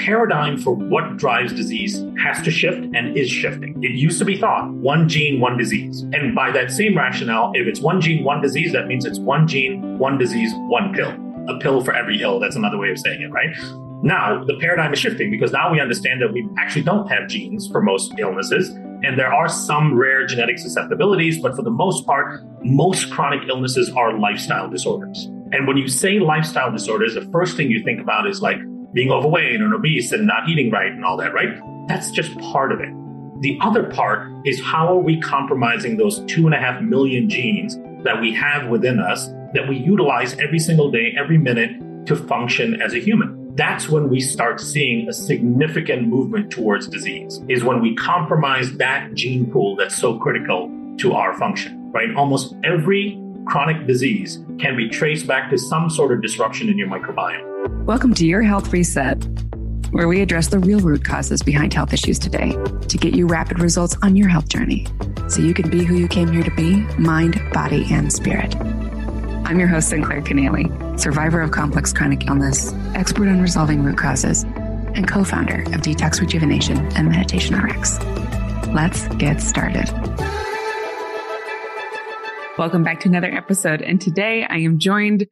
paradigm for what drives disease has to shift and is shifting. It used to be thought one gene, one disease. And by that same rationale, if it's one gene, one disease, that means it's one gene, one disease, one pill. A pill for every ill. That's another way of saying it, right? Now, the paradigm is shifting because now we understand that we actually don't have genes for most illnesses. And there are some rare genetic susceptibilities, but for the most part, most chronic illnesses are lifestyle disorders. And when you say lifestyle disorders, the first thing you think about is like being overweight and obese and not eating right and all that, right? That's just part of it. The other part is how are we compromising those 2.5 million genes that we have within us that we utilize every single day, every minute to function as a human. That's when we start seeing a significant movement towards disease, is when we compromise that gene pool that's so critical to our function, right? Almost every chronic disease can be traced back to some sort of disruption in your microbiome. Welcome to Your Health Reset, where we address the real root causes behind health issues today to get you rapid results on your health journey so you can be who you came here to be, mind, body, and spirit. I'm your host, Sinclair Keneally, survivor of complex chronic illness, expert on resolving root causes, and co-founder of Detox Rejuvenation and Meditation RX. Let's get started. Welcome back to another episode. And today I am joined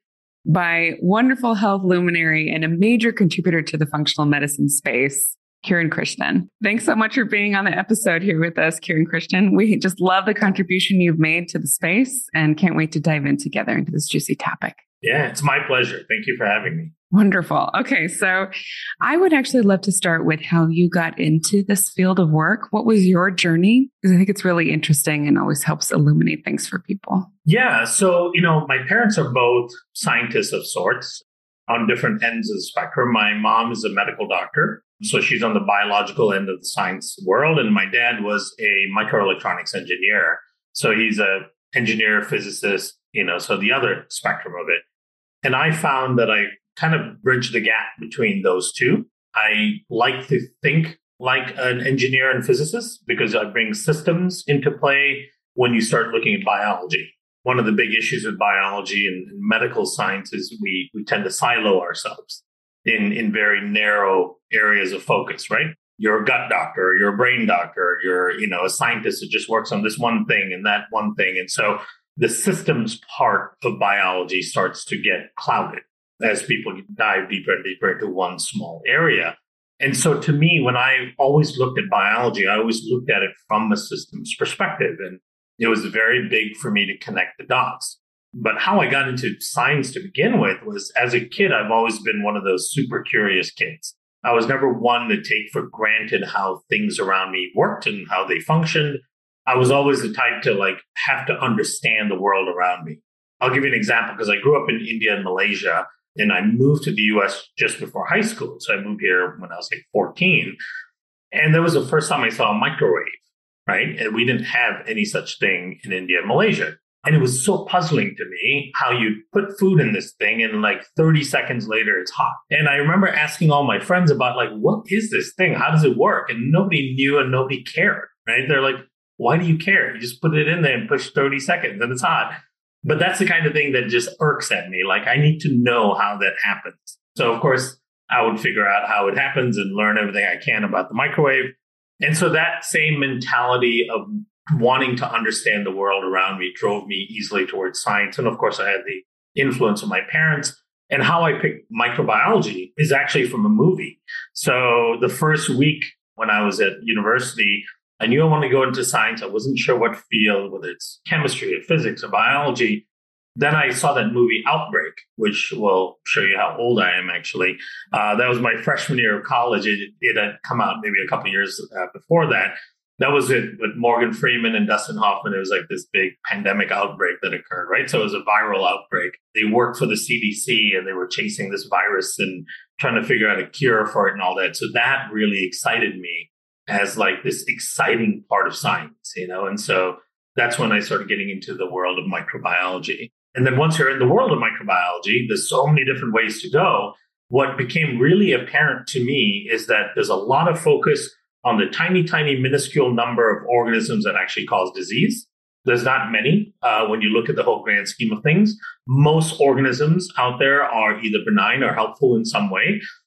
by wonderful health luminary and a major contributor to the functional medicine space, Kiran Krishnan. Thanks so much for being on the episode here with us, Kiran Krishnan. We just love the contribution you've made to the space and can't wait to dive in together into this juicy topic. Yeah, it's my pleasure. Thank you for having me. Wonderful. Okay, so I would actually love to start with how you got into this field of work. What was your journey? Because I think it's really interesting and always helps illuminate things for people. Yeah, so, my parents are both scientists of sorts on different ends of the spectrum. My mom is a medical doctor, so she's on the biological end of the science world. And my dad was a microelectronics engineer. So he's an engineer, physicist, so the other spectrum of it. And I found that I kind of bridge the gap between those two. I like to think like an engineer and physicist because I bring systems into play when you start looking at biology. One of the big issues with biology and medical science is we tend to silo ourselves in very narrow areas of focus, right? You're a gut doctor, you're a brain doctor, you're, a scientist that just works on this one thing and that one thing. And so the systems part of biology starts to get clouded as people dive deeper and deeper into one small area. And so to me, when I always looked at biology, I always looked at it from a systems perspective. And it was very big for me to connect the dots. But how I got into science to begin with was, as a kid, I've always been one of those super curious kids. I was never one to take for granted how things around me worked and how they functioned. I was always the type to have to understand the world around me. I'll give you an example because I grew up in India and Malaysia, and I moved to the US just before high school. So I moved here when I was 14. And that was the first time I saw a microwave, right? And we didn't have any such thing in India and Malaysia. And it was so puzzling to me how you put food in this thing and 30 seconds later, it's hot. And I remember asking all my friends about what is this thing? How does it work? And nobody knew and nobody cared, right? They're like, why do you care? You just put it in there and push 30 seconds and it's hot. But that's the kind of thing that just irks at me. I need to know how that happens. So, of course, I would figure out how it happens and learn everything I can about the microwave. And so that same mentality of wanting to understand the world around me drove me easily towards science. And of course, I had the influence of my parents. And how I picked microbiology is actually from a movie. So the first week when I was at university, I knew I wanted to go into science. I wasn't sure what field, whether it's chemistry or physics or biology. Then I saw that movie Outbreak, which will show you how old I am, actually. That was my freshman year of college. It had come out maybe a couple of years before that. That was it with Morgan Freeman and Dustin Hoffman. It was this big pandemic outbreak that occurred, right? So it was a viral outbreak. They worked for the CDC and they were chasing this virus and trying to figure out a cure for it and all that. So that really excited me as this exciting part of science, And so that's when I started getting into the world of microbiology. And then once you're in the world of microbiology, there's so many different ways to go. What became really apparent to me is that there's a lot of focus on the tiny, tiny, minuscule number of organisms that actually cause disease. There's not many when you look at the whole grand scheme of things. Most organisms out there are either benign or helpful in some way.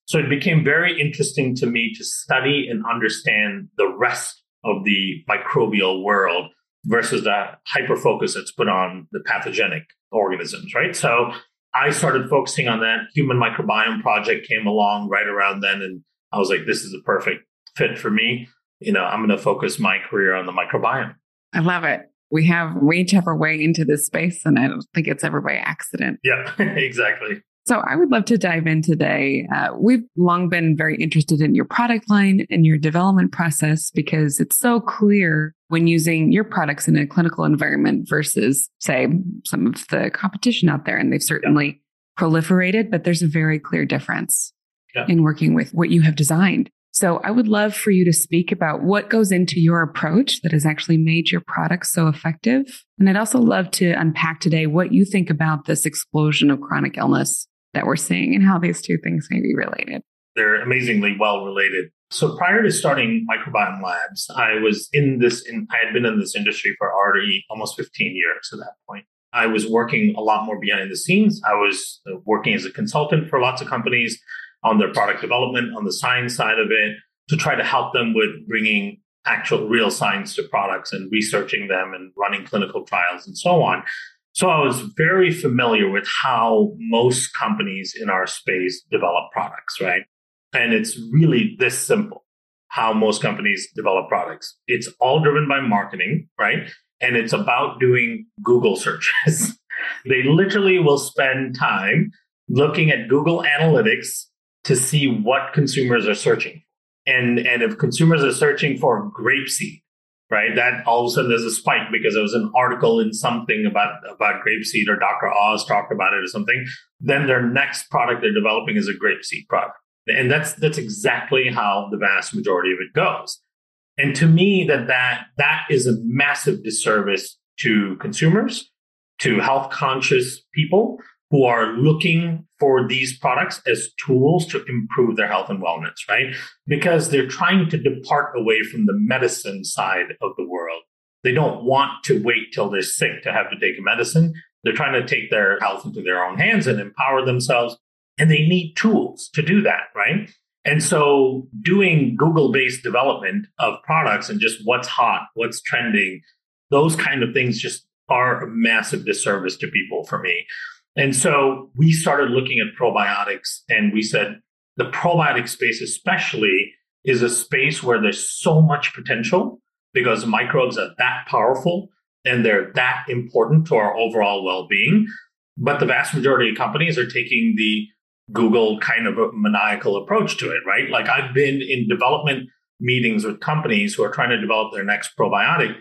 So it became very interesting to me to study and understand the rest of the microbial world versus the hyper focus that's put on the pathogenic organisms, right? So I started focusing on that. Human Microbiome Project came along right around then. And I was like, this is a perfect fit for me. I'm going to focus my career on the microbiome. I love it. We each have our way into this space, and I don't think it's ever by accident. Yeah, exactly. So I would love to dive in today. We've long been very interested in your product line and your development process because it's so clear when using your products in a clinical environment versus, say, some of the competition out there. And they've certainly proliferated, but there's a very clear difference in working with what you have designed. So I would love for you to speak about what goes into your approach that has actually made your products so effective. And I'd also love to unpack today what you think about this explosion of chronic illness that we're seeing and how these two things may be related. They're amazingly well related. So prior to starting Microbiome Labs, I had been in this industry for already almost 15 years at that point. I was working a lot more behind the scenes. I was working as a consultant for lots of companies on their product development, on the science side of it, to try to help them with bringing actual real science to products and researching them and running clinical trials and so on. So I was very familiar with how most companies in our space develop products, right? And it's really this simple, how most companies develop products. It's all driven by marketing, right? And it's about doing Google searches. They literally will spend time looking at Google Analytics to see what consumers are searching for. And if consumers are searching for grapeseed, right, that all of a sudden there's a spike because there was an article in something about grapeseed, or Dr. Oz talked about it or something, then their next product they're developing is a grapeseed product. And that's exactly how the vast majority of it goes. And to me, that is a massive disservice to consumers, to health conscious people who are looking for these products as tools to improve their health and wellness, right? Because they're trying to depart away from the medicine side of the world. They don't want to wait till they're sick to have to take a medicine. They're trying to take their health into their own hands and empower themselves. And they need tools to do that, right? And so doing Google-based development of products and just what's hot, what's trending, those kind of things just are a massive disservice to people for me. And so we started looking at probiotics, and we said the probiotic space especially is a space where there's so much potential because microbes are that powerful and they're that important to our overall well-being. But the vast majority of companies are taking the Google kind of a maniacal approach to it, right? Like I've been in development meetings with companies who are trying to develop their next probiotic.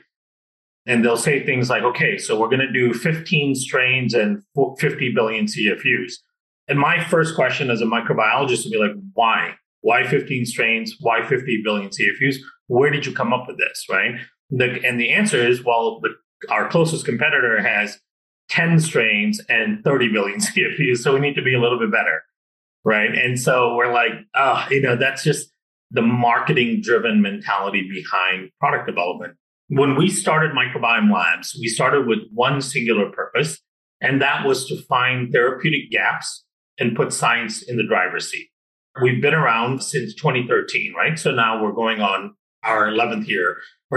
And they'll say things like, okay, so we're going to do 15 strains and 50 billion CFUs. And my first question as a microbiologist would be like, why? Why 15 strains? Why 50 billion CFUs? Where did you come up with this, right? And the answer is, well, our closest competitor has 10 strains and 30 billion CFUs, so we need to be a little bit better, right? And so we're like, that's just the marketing-driven mentality behind product development. When we started Microbiome Labs, we started with one singular purpose, and that was to find therapeutic gaps and put science in the driver's seat. We've been around since 2013, right? So now we're going on our 10th year.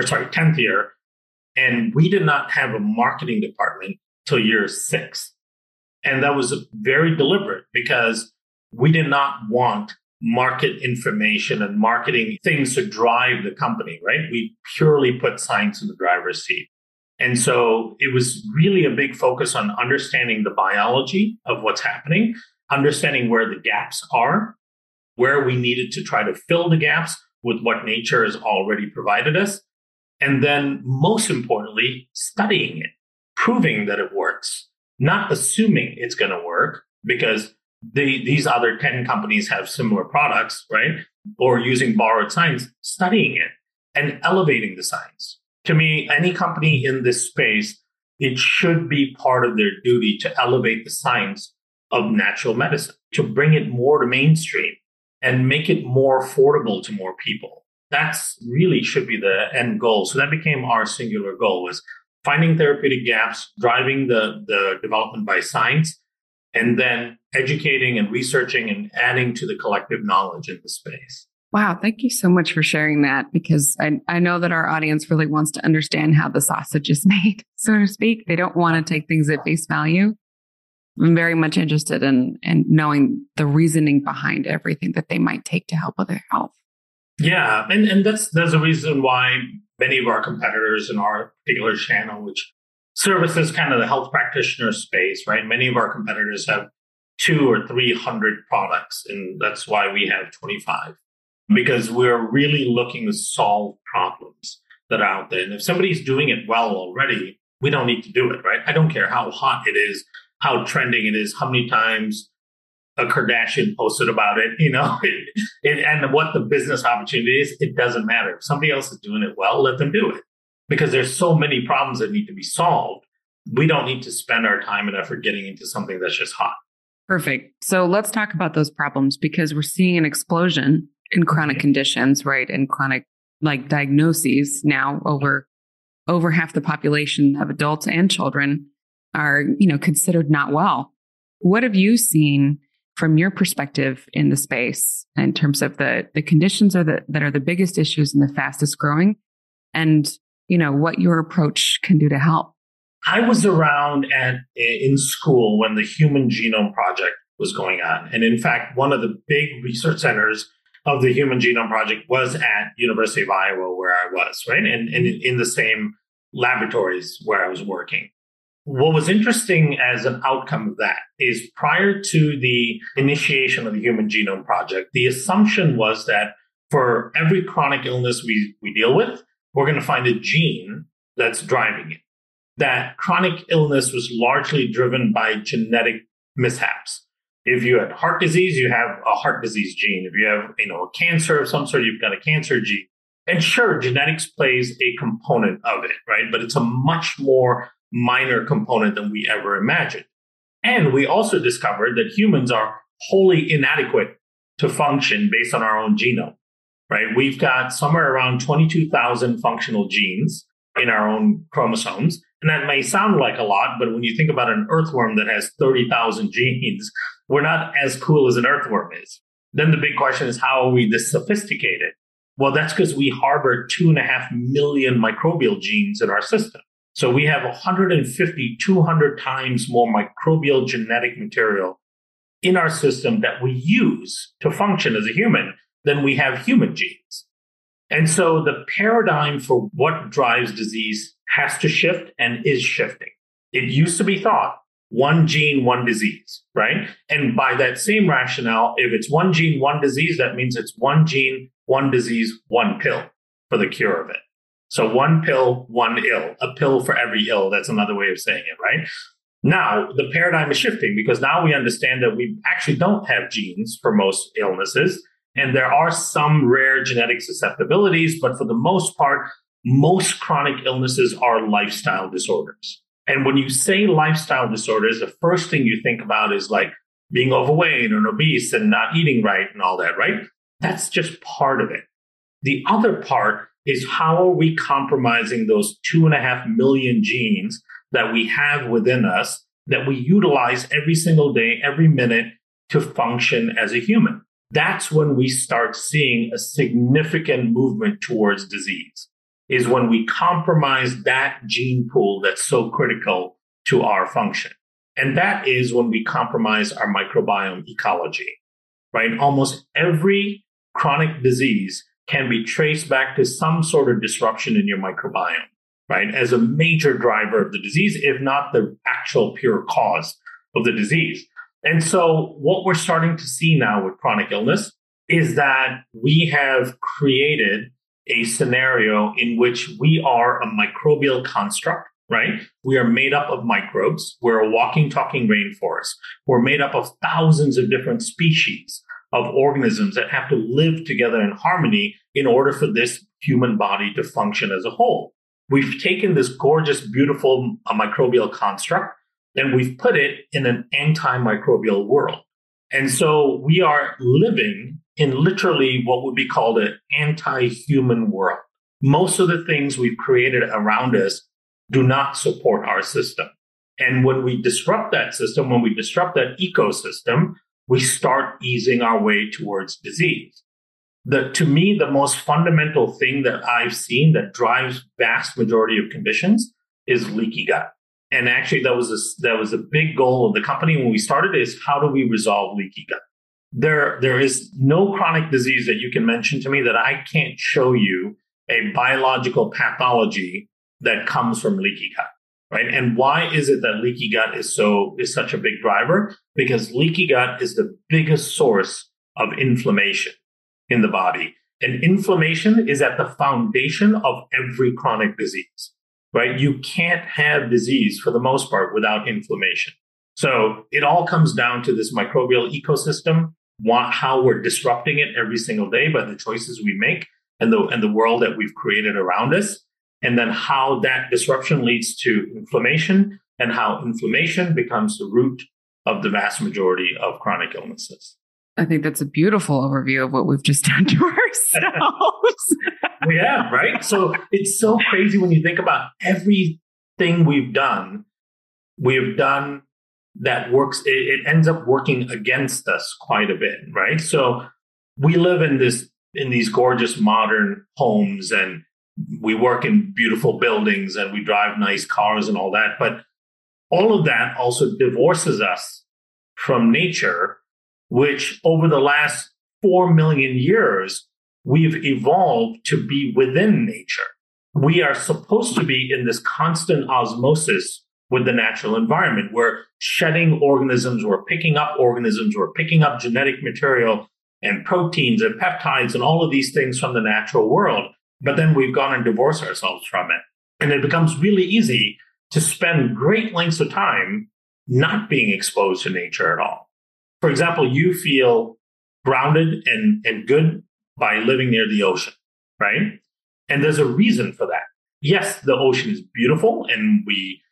And we did not have a marketing department till year 6. And that was very deliberate because we did not want market information and marketing things to drive the company, right? We purely put science in the driver's seat. And so it was really a big focus on understanding the biology of what's happening, understanding where the gaps are, where we needed to try to fill the gaps with what nature has already provided us. And then most importantly, studying it, proving that it works, not assuming it's going to work because these other 10 companies have similar products, right? Or using borrowed science, studying it and elevating the science. To me, any company in this space, it should be part of their duty to elevate the science of natural medicine, to bring it more to mainstream and make it more affordable to more people. That's really should be the end goal. So that became our singular goal, was finding therapeutic gaps, driving the development by science, and then educating and researching and adding to the collective knowledge in the space. Wow. Thank you so much for sharing that, because I know that our audience really wants to understand how the sausage is made, so to speak. They don't want to take things at face value. I'm very much interested in knowing the reasoning behind everything that they might take to help with their health. Yeah. And that's a reason why many of our competitors in our particular channel, which services kind of the health practitioner space, right? Many of our competitors have 200 or 300 products, and that's why we have 25. Because we're really looking to solve problems that are out there. And if somebody's doing it well already, we don't need to do it, right? I don't care how hot it is, how trending it is, how many times a Kardashian posted about it, and what the business opportunity is. It doesn't matter. If somebody else is doing it well, let them do it. Because there's so many problems that need to be solved. We don't need to spend our time and effort getting into something that's just hot. Perfect. So let's talk about those problems, because we're seeing an explosion in chronic conditions, right? And chronic diagnoses now. Over half the population of adults and children are, considered not well. What have you seen from your perspective in the space in terms of the conditions that are the biggest issues and the fastest growing, and, what your approach can do to help? I was around in school when the Human Genome Project was going on. And in fact, one of the big research centers of the Human Genome Project was at University of Iowa, where I was, right? And in the same laboratories where I was working. What was interesting as an outcome of that is, prior to the initiation of the Human Genome Project, the assumption was that for every chronic illness we deal with, we're going to find a gene that's driving it. That chronic illness was largely driven by genetic mishaps. If you had heart disease, you have a heart disease gene. If you have, a cancer of some sort, you've got a cancer gene. And sure, genetics plays a component of it, right? But it's a much more minor component than we ever imagined. And we also discovered that humans are wholly inadequate to function based on our own genome, right? We've got somewhere around 22,000 functional genes in our own chromosomes. And that may sound like a lot, but when you think about an earthworm that has 30,000 genes, we're not as cool as an earthworm is. Then the big question is, how are we this sophisticated? Well, that's because we harbor 2.5 million microbial genes in our system. So we have 150, 200 times more microbial genetic material in our system that we use to function as a human than we have human genes. And so the paradigm for what drives disease has to shift and is shifting. It used to be thought, one gene, one disease, right? And by that same rationale, if it's one gene, one disease, that means it's one gene, one disease, one pill for the cure of it. So one pill, one ill, a pill for every ill. That's another way of saying it, right? Now, the paradigm is shifting, because now we understand that we actually don't have genes for most illnesses. And there are some rare genetic susceptibilities, but for the most part, most chronic illnesses are lifestyle disorders. And when you say lifestyle disorders, the first thing you think about is like being overweight and obese and not eating right and all that, right? That's just part of it. The other part is, how are we compromising those 2.5 million genes that we have within us that we utilize every single day, every minute to function as a human? That's when we start seeing a significant movement towards disease, is when we compromise that gene pool that's so critical to our function. And that is when we compromise our microbiome ecology, right? Almost every chronic disease can be traced back to some sort of disruption in your microbiome, right? As a major driver of the disease, if not the actual pure cause of the disease. And so what we're starting to see now with chronic illness is that we have created a scenario in which we are a microbial construct, right? We are made up of microbes. We're a walking, talking rainforest. We're made up of thousands of different species of organisms that have to live together in harmony in order for this human body to function as a whole. We've taken this gorgeous, beautiful microbial construct and we've put it in an antimicrobial world. And so we are living in literally what would be called an anti-human world. Most of the things we've created around us do not support our system. And when we disrupt that system, when we disrupt that ecosystem, we start easing our way towards disease. To me, the most fundamental thing that I've seen that drives vast majority of conditions is leaky gut. And actually, that was a big goal of the company when we started, is how do we resolve leaky gut? There is no chronic disease that you can mention to me that I can't show you a biological pathology that comes from leaky gut, right? And why is it that leaky gut is such a big driver? Because leaky gut is the biggest source of inflammation in the body. And inflammation is at the foundation of every chronic disease, right? You can't have disease for the most part without inflammation. So it all comes down to this microbial ecosystem, how we're disrupting it every single day by the choices we make and the world that we've created around us. And then how that disruption leads to inflammation, and how inflammation becomes the root of the vast majority of chronic illnesses. I think that's a beautiful overview of what we've just done to ourselves. Yeah, right? So it's so crazy when you think about everything we've done that works. It ends up working against us quite a bit, right? So we live in these gorgeous modern homes, and we work in beautiful buildings, and we drive nice cars and all that. But all of that also divorces us from nature, which over the last 4 million years, we've evolved to be within nature. We are supposed to be in this constant osmosis with the natural environment. We're shedding organisms, we're picking up organisms, we're picking up genetic material and proteins and peptides and all of these things from the natural world. But then we've gone and divorced ourselves from it. And it becomes really easy to spend great lengths of time not being exposed to nature at all. For example, you feel grounded and good by living near the ocean, right? And there's a reason for that. Yes, the ocean is beautiful, and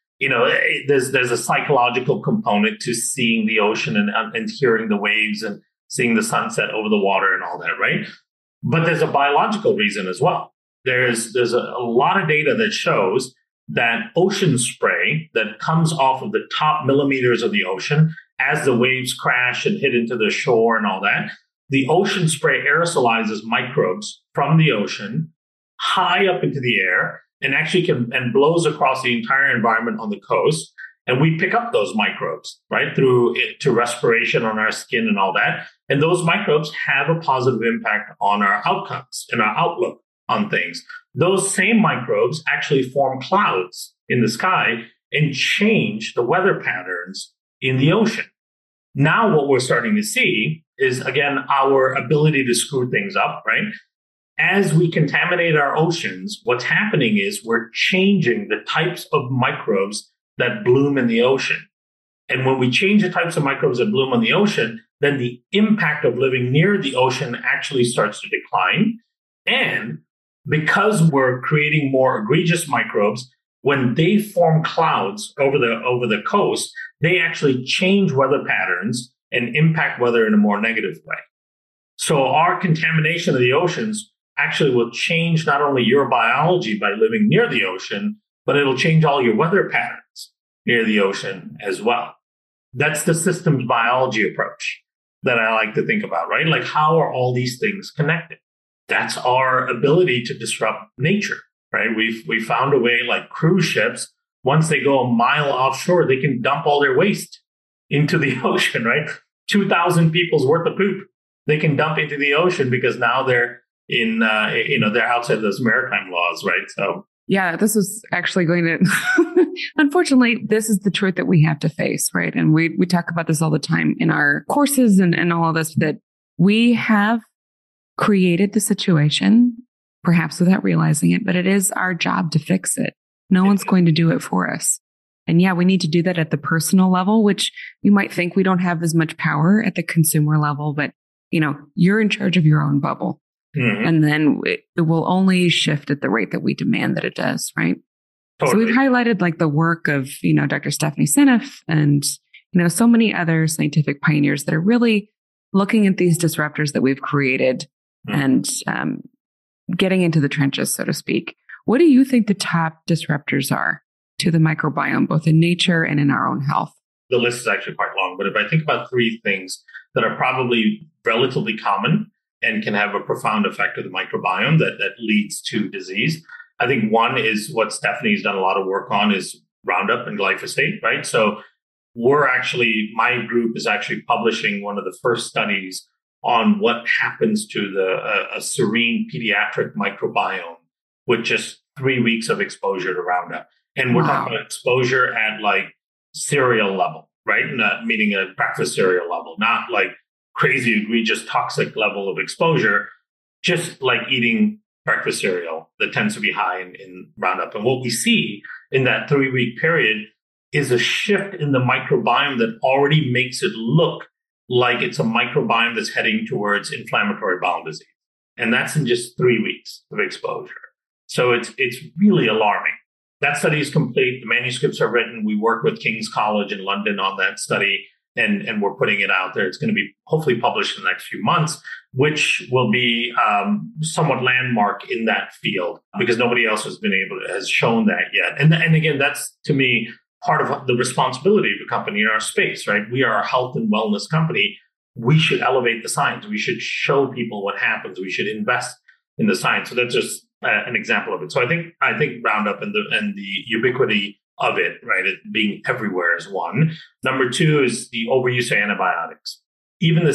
there's a psychological component to seeing the ocean and hearing the waves and seeing the sunset over the water and all that, right? But there's a biological reason as well. There's a lot of data that shows that ocean spray that comes off of the top millimeters of the ocean as the waves crash and hit into the shore and all that, the ocean spray aerosolizes microbes from the ocean high up into the air and actually blows across the entire environment on the coast. And we pick up those microbes, right, through respiration on our skin and all that. And those microbes have a positive impact on our outcomes and our outlook on things. Those same microbes actually form clouds in the sky and change the weather patterns in the ocean. Now what we're starting to see is, again, our ability to screw things up, right? As we contaminate our oceans, what's happening is we're changing the types of microbes that bloom in the ocean. And when we change the types of microbes that bloom on the ocean, then the impact of living near the ocean actually starts to decline. And because we're creating more egregious microbes, when they form clouds over the coast, they actually change weather patterns and impact weather in a more negative way. So our contamination of the oceans actually will change not only your biology by living near the ocean, but it'll change all your weather patterns near the ocean as well. That's the systems biology approach that I like to think about, right? Like, how are all these things connected? That's our ability to disrupt nature, right? We found a way, like cruise ships, once they go a mile offshore, they can dump all their waste into the ocean, right? 2,000 people's worth of poop they can dump into the ocean because now they're they're outside those maritime laws, right? So yeah, this is actually going to, unfortunately, this is the truth that we have to face, right? And we talk about this all the time in our courses and all of this, that we have created the situation, perhaps without realizing it, but it is our job to fix it. No one's going to do it for us. And yeah, we need to do that at the personal level, which you might think we don't have as much power at the consumer level, but you're in charge of your own bubble. Mm-hmm. And then it will only shift at the rate that we demand that it does, right? Totally. So we've highlighted like the work of, Dr. Stephanie Seneff and, so many other scientific pioneers that are really looking at these disruptors that we've created and getting into the trenches, so to speak. What do you think the top disruptors are to the microbiome, both in nature and in our own health? The list is actually quite long, but if I think about three things that are probably relatively common and can have a profound effect of the microbiome that leads to disease, I think one is what Stephanie's done a lot of work on is Roundup and glyphosate, right? So my group is actually publishing one of the first studies on what happens to a serene pediatric microbiome with just 3 weeks of exposure to Roundup. And we're talking about exposure at like cereal level, right? Meaning a breakfast cereal level, not like crazy, egregious, toxic level of exposure, just like eating breakfast cereal that tends to be high in Roundup. And what we see in that 3-week period is a shift in the microbiome that already makes it look like it's a microbiome that's heading towards inflammatory bowel disease. And that's in just 3 weeks of exposure. So it's really alarming. That study is complete. The manuscripts are written. We work with King's College in London on that study, and we're putting it out there. It's going to be hopefully published in the next few months, which will be somewhat landmark in that field because nobody else has shown that yet. And again, that's to me part of the responsibility of a company in our space, right? We are a health and wellness company. We should elevate the science. We should show people what happens. We should invest in the science. So that's just an example of it. So I think Roundup and the ubiquity of it, right, it being everywhere is one. Number two is the overuse of antibiotics. Even the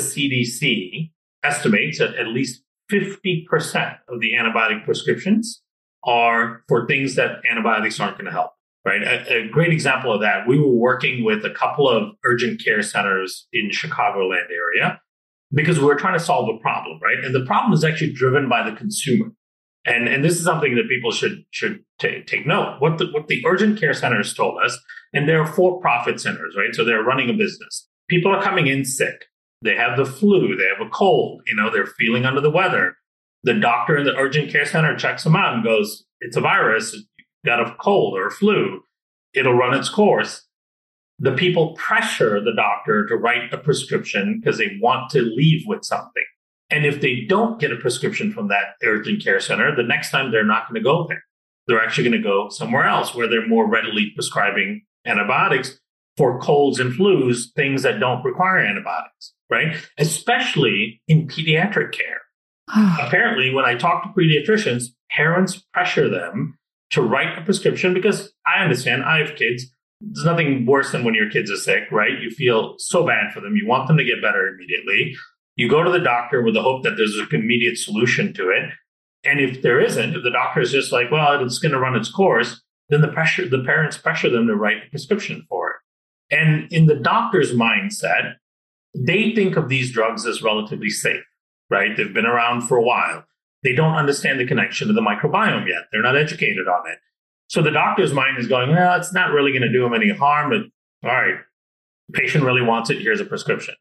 CDC estimates that at least 50% of the antibiotic prescriptions are for things that antibiotics aren't going to help. Right. A great example of that, we were working with a couple of urgent care centers in Chicagoland area because we were trying to solve a problem, right? And the problem is actually driven by the consumer. And this is something that people should take note. What the urgent care centers told us, and they're for-profit centers, right? So they're running a business. People are coming in sick. They have the flu. They have a cold. They're feeling under the weather. The doctor in the urgent care center checks them out and goes, it's a virus. Got a cold or a flu, it'll run its course. The people pressure the doctor to write a prescription because they want to leave with something. And if they don't get a prescription from that urgent care center, the next time they're not going to go there. They're actually going to go somewhere else where they're more readily prescribing antibiotics for colds and flus, things that don't require antibiotics, right? Especially in pediatric care. Apparently, when I talk to pediatricians, parents pressure them to write a prescription because I understand, I have kids. There's nothing worse than when your kids are sick, right? You feel so bad for them. You want them to get better immediately. You go to the doctor with the hope that there's an immediate solution to it. And if there isn't, if the doctor is just like, well, it's going to run its course, then the parents pressure them to write a prescription for it. And in the doctor's mindset, they think of these drugs as relatively safe, right? They've been around for a while. They don't understand the connection to the microbiome yet. They're not educated on it. So the doctor's mind is going, well, it's not really going to do them any harm. But all right, the patient really wants it. Here's a prescription.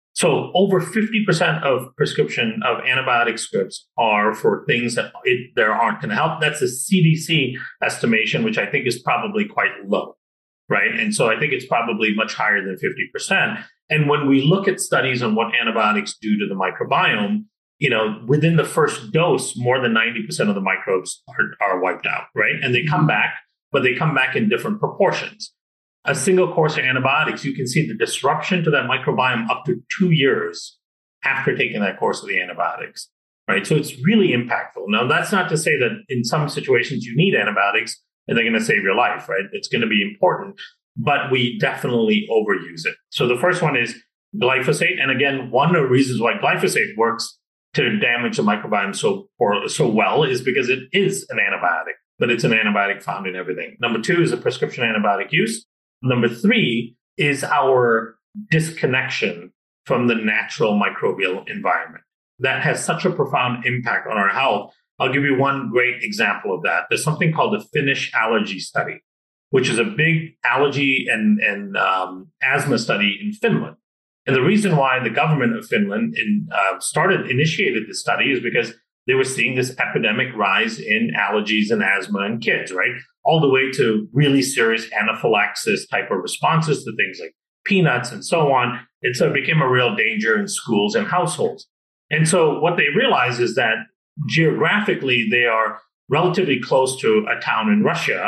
So over 50% of prescription of antibiotic scripts are for things that there aren't going to help. That's a CDC estimation, which I think is probably quite low, right? And so I think it's probably much higher than 50%. And when we look at studies on what antibiotics do to the microbiome, within the first dose, more than 90% of the microbes are wiped out, right? And they come back, but they come back in different proportions. A single course of antibiotics, you can see the disruption to that microbiome up to 2 years after taking that course of the antibiotics, right? So it's really impactful. Now, that's not to say that in some situations you need antibiotics and they're going to save your life, right? It's going to be important, but we definitely overuse it. So the first one is glyphosate. And again, one of the reasons why glyphosate works to damage the microbiome so well is because it is an antibiotic, but it's an antibiotic found in everything. Number two is the prescription antibiotic use. Number three is our disconnection from the natural microbial environment. That has such a profound impact on our health. I'll give you one great example of that. There's something called the Finnish allergy study, which is a big allergy and asthma study in Finland. And the reason why the government of Finland initiated this study is because they were seeing this epidemic rise in allergies and asthma in kids, right? All the way to really serious anaphylaxis type of responses to things like peanuts and so on. And so it became a real danger in schools and households. And so what they realized is that geographically, they are relatively close to a town in Russia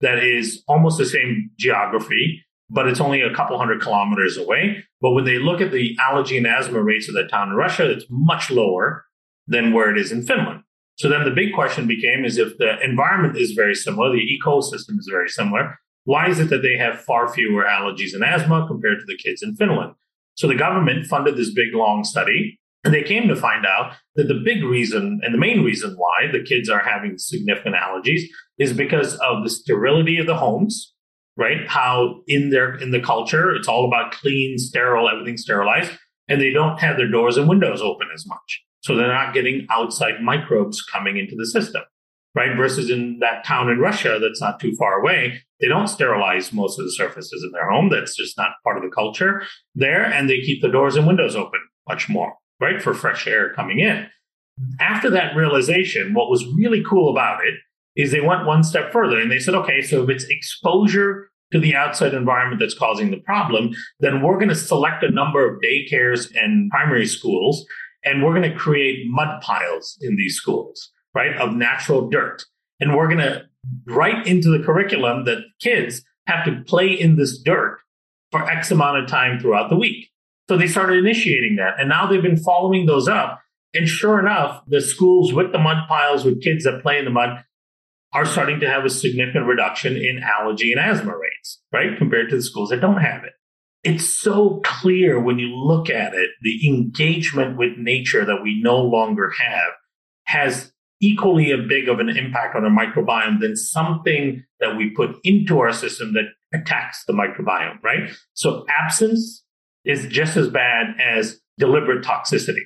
that is almost the same geography, but it's only a couple hundred kilometers away. But when they look at the allergy and asthma rates of that town in Russia, it's much lower than where it is in Finland. So then the big question became is if the environment is very similar, the ecosystem is very similar, why is it that they have far fewer allergies and asthma compared to the kids in Finland? So the government funded this big, long study, and they came to find out that the big reason and the main reason why the kids are having significant allergies is because of the sterility of the homes, right? How in the culture, it's all about clean, sterile, everything sterilized, and they don't have their doors and windows open as much. So they're not getting outside microbes coming into the system, right? Versus in that town in Russia that's not too far away, they don't sterilize most of the surfaces in their home. That's just not part of the culture there. And they keep the doors and windows open much more, right? For fresh air coming in. After that realization, what was really cool about it is they went one step further and they said, okay, so if it's exposure to the outside environment that's causing the problem, then we're going to select a number of daycares and primary schools, and we're going to create mud piles in these schools, right, of natural dirt. And we're going to write into the curriculum that kids have to play in this dirt for X amount of time throughout the week. So they started initiating that. And now they've been following those up. And sure enough, the schools with the mud piles, with kids that play in the mud, are starting to have a significant reduction in allergy and asthma rates, right, compared to the schools that don't have it. It's so clear when you look at it, the engagement with nature that we no longer have has equally a big of an impact on our microbiome than something that we put into our system that attacks the microbiome, right? So absence is just as bad as deliberate toxicity.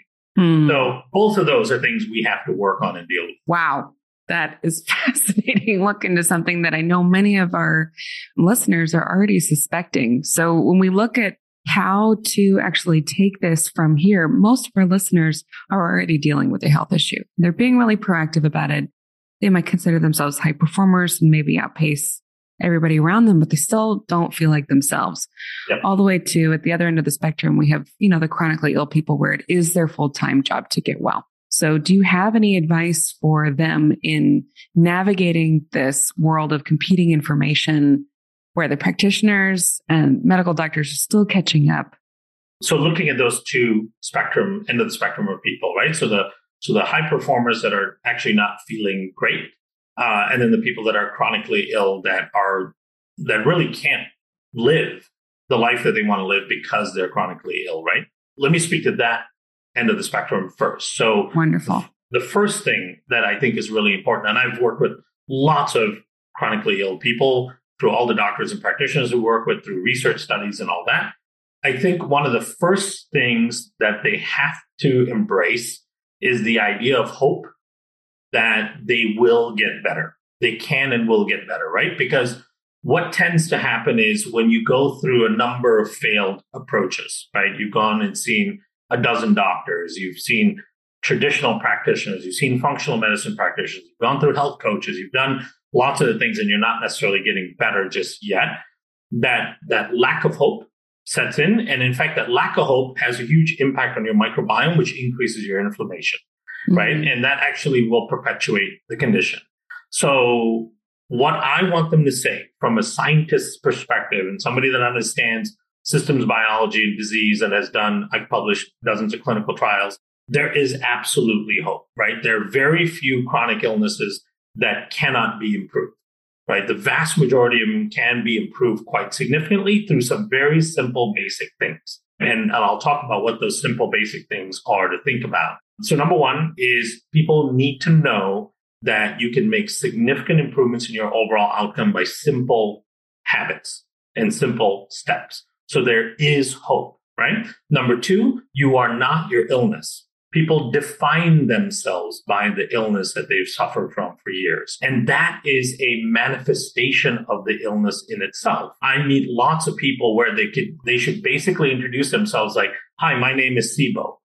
So both of those are things we have to work on and deal with. Wow. That is fascinating. Look into something that I know many of our listeners are already suspecting. So when we look at how to actually take this from here, most of our listeners are already dealing with a health issue. They're being really proactive about it. They might consider themselves high performers and maybe outpace everybody around them, but they still don't feel like themselves. Yep. All the way to at the other end of the spectrum, we have, the chronically ill people where it is their full-time job to get well. So do you have any advice for them in navigating this world of competing information where the practitioners and medical doctors are still catching up? So looking at those two end of the spectrum of people, right? So the high performers that are actually not feeling great, and then the people that are chronically ill that really can't live the life that they want to live because they're chronically ill, right? Let me speak to that end of the spectrum first. So wonderful. The first thing that I think is really important, and I've worked with lots of chronically ill people through all the doctors and practitioners who work with, through research studies and all that. I think one of the first things that they have to embrace is the idea of hope that they will get better. They can and will get better, right? Because what tends to happen is when you go through a number of failed approaches, right? You've gone and seen a dozen doctors, you've seen traditional practitioners, you've seen functional medicine practitioners, you've gone through health coaches, you've done lots of the things, and you're not necessarily getting better just yet. That lack of hope sets in. And in fact, that lack of hope has a huge impact on your microbiome, which increases your inflammation, right? And that actually will perpetuate the condition. So what I want them to say from a scientist's perspective and somebody that understands systems biology and disease and I've published dozens of clinical trials, there is absolutely hope, right? There are very few chronic illnesses that cannot be improved, right? The vast majority of them can be improved quite significantly through some very simple, basic things. And I'll talk about what those simple, basic things are to think about. So number one is people need to know that you can make significant improvements in your overall outcome by simple habits and simple steps. So there is hope, right? Number two, you are not your illness. People define themselves by the illness that they've suffered from for years. And that is a manifestation of the illness in itself. I meet lots of people where they should basically introduce themselves like, hi, my name is SIBO,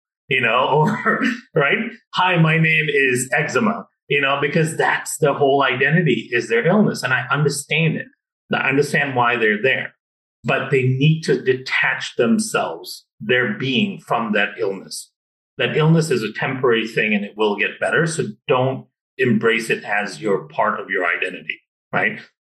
or, right? Hi, my name is eczema, because that's the whole identity is their illness. And I understand it. I understand why they're there. But they need to detach themselves, their being, from that illness. That illness is a temporary thing and it will get better. So don't embrace it as your part of your identity, right?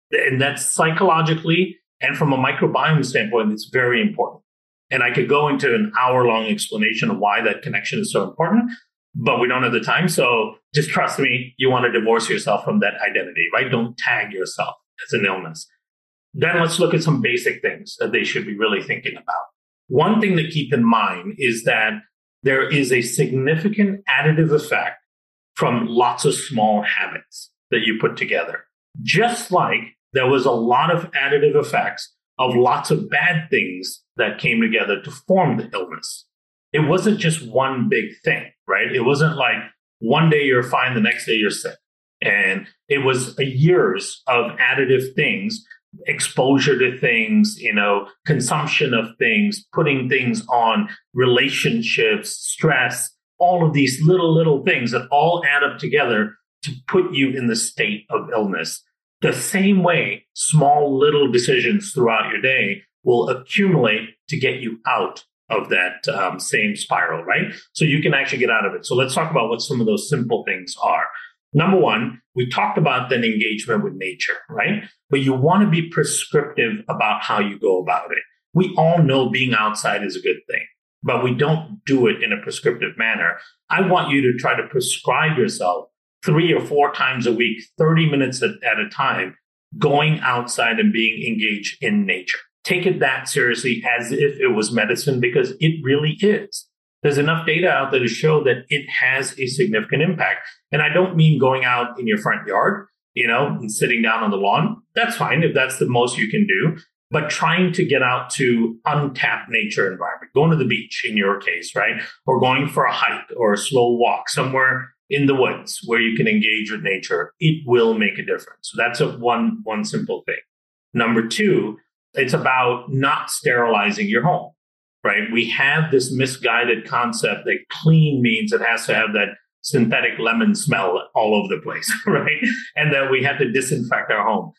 And that's psychologically and from a microbiome standpoint, it's very important. And I could go into an hour-long explanation of why that connection is so important, but we don't have the time. So just trust me, you want to divorce yourself from that identity, right? Don't tag yourself as an illness. Then let's look at some basic things that they should be really thinking about. One thing to keep in mind is that there is a significant additive effect from lots of small habits that you put together. Just like there was a lot of additive effects of lots of bad things that came together to form the illness. It wasn't just one big thing, right? It wasn't like one day you're fine, the next day you're sick. And it was years of additive things, exposure to things, consumption of things, putting things on, relationships, stress, all of these little things that all add up together to put you in the state of illness. The same way, small little decisions throughout your day will accumulate to get you out of that same spiral, right? So you can actually get out of it. So let's talk about what some of those simple things are. Number one, we talked about then engagement with nature, right? But you want to be prescriptive about how you go about it. We all know being outside is a good thing, but we don't do it in a prescriptive manner. I want you to try to prescribe yourself 3 or 4 times a week, 30 minutes at a time, going outside and being engaged in nature. Take it that seriously as if it was medicine, because it really is. There's enough data out there to show that it has a significant impact. And I don't mean going out in your front yard, and sitting down on the lawn. That's fine if that's the most you can do. But trying to get out to untapped nature environment, going to the beach in your case, right? Or going for a hike or a slow walk somewhere in the woods where you can engage with nature, it will make a difference. So that's one simple thing. Number two, it's about not sterilizing your home, right? We have this misguided concept that clean means it has to have that synthetic lemon smell all over the place, right? And that we have to disinfect our home.